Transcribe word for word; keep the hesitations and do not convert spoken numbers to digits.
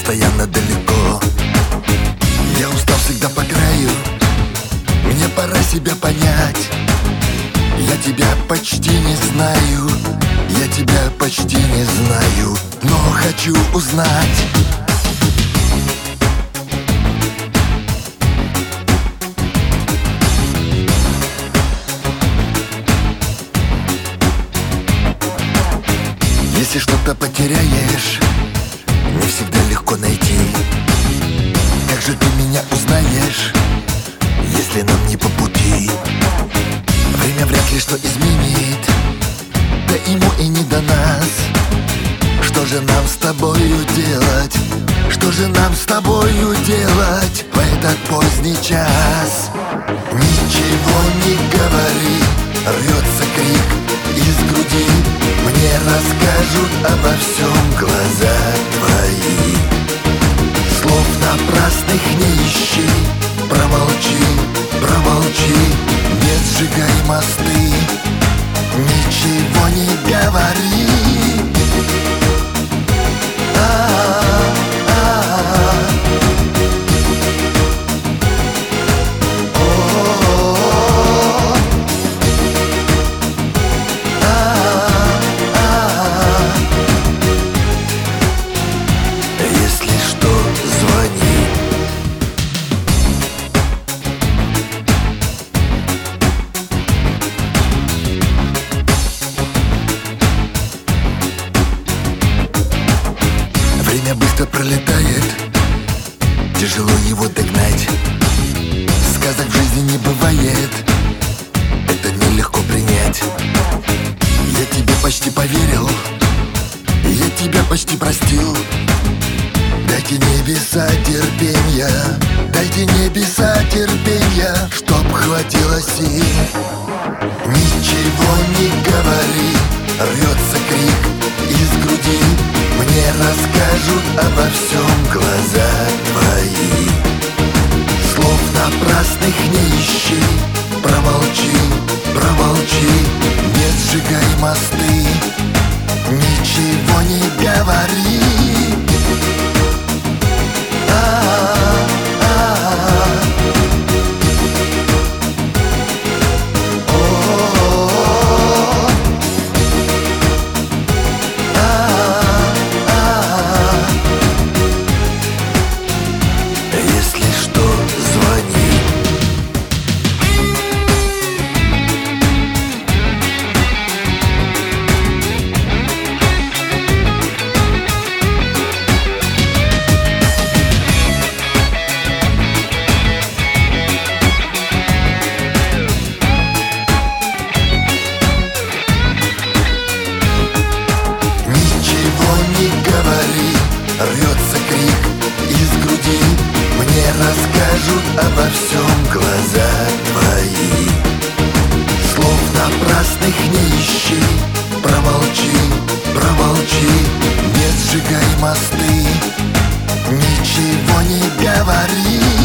постоянно далеко. Я устал всегда по краю, мне пора себя понять. Я тебя почти не знаю, я тебя почти не знаю, но хочу узнать. Если что-то потеряешь, не всегда легко найти. Как же ты меня узнаешь, если нам не по пути? Время вряд ли что изменит, да ему и не до нас. Что же нам с тобою делать? Что же нам с тобою делать в этот поздний час? Ничего не говори, рвется крик из груди. Мне расскажут обо всем глаза твои. Слов напрасных не ищи, промолчи, промолчи, не сжигай мосты, ничего не говори. Время быстро пролетает, тяжело его догнать. Сказок в жизни не бывает, это нелегко принять. Я тебе почти поверил, я тебя почти простил. Дайте небеса терпенья, дайте небеса терпенья, чтоб хватило сил. Ничего не говори, рвется крик из груди. Мне расскажут обо всем глаза твои. Слов напрасных не ищи, промолчи, промолчи, не сжигай мосты, ничего не говори. Рвется крик из груди. Мне расскажут обо всем глаза твои. Слов напрасных не ищи, промолчи, промолчи, не сжигай мосты, ничего не говори.